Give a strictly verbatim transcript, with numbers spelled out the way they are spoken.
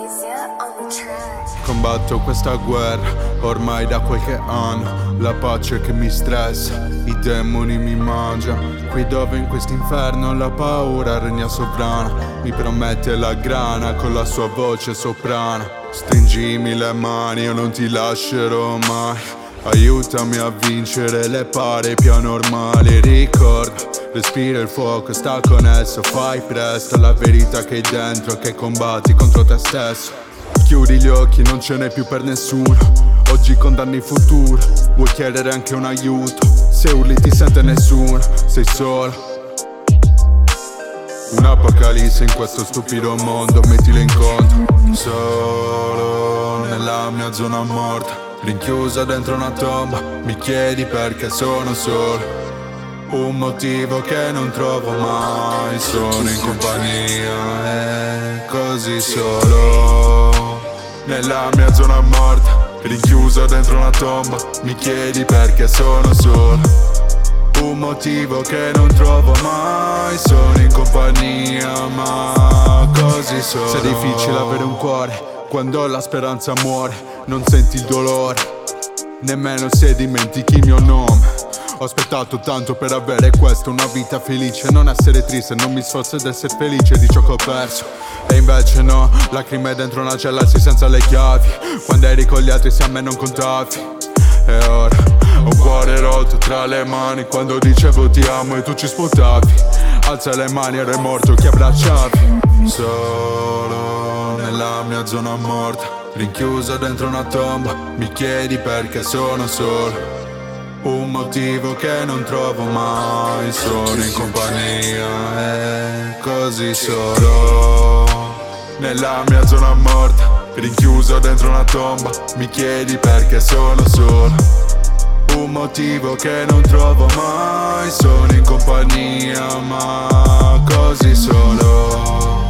Combatto questa guerra ormai da qualche anno. La pace che mi stressa, i demoni mi mangiano. Qui dove in quest'inferno la paura regna sovrana. Mi promette la grana con la sua voce soprana. Stringimi le mani, io non ti lascerò mai. Aiutami a vincere le pare più anormali. Ricorda, respira il fuoco, sta con esso. Fai presto, la verità che hai dentro, che combatti contro te stesso. Chiudi gli occhi, non ce n'è più per nessuno. Oggi condanni il futuro, vuoi chiedere anche un aiuto. Se urli ti sente nessuno, sei solo. Un'apocalisse in questo stupido mondo, mettilo in conto. Solo nella mia zona morta, rinchiusa dentro una tomba. Mi chiedi perché sono solo, un motivo che non trovo mai. Sono in compagnia e così solo. Nella mia zona morta, rinchiusa dentro una tomba. Mi chiedi perché sono solo, un motivo che non trovo mai. Sono in compagnia ma così solo. Se è difficile avere un cuore quando la speranza muore, non senti il dolore nemmeno se dimentichi il mio nome. Ho aspettato tanto per avere questo, una vita felice, non essere triste, non mi sforzo ad essere felice di ciò che ho perso. E invece no, lacrime dentro una cella si senza le chiavi. Quando eri con gli altri se a me non contavi. E ora ho un cuore rotto tra le mani. Quando dicevo ti amo e tu ci sputavi. Alza le mani, ero morto, chi abbracciavi. Solo nella mia zona morta, rinchiusa dentro una tomba. Mi chiedi perché sono solo, un motivo che non trovo mai. Sono in compagnia e così solo. Nella mia zona morta, rinchiuso dentro una tomba. Mi chiedi perché sono solo, un motivo che non trovo mai. Sono in compagnia ma così solo.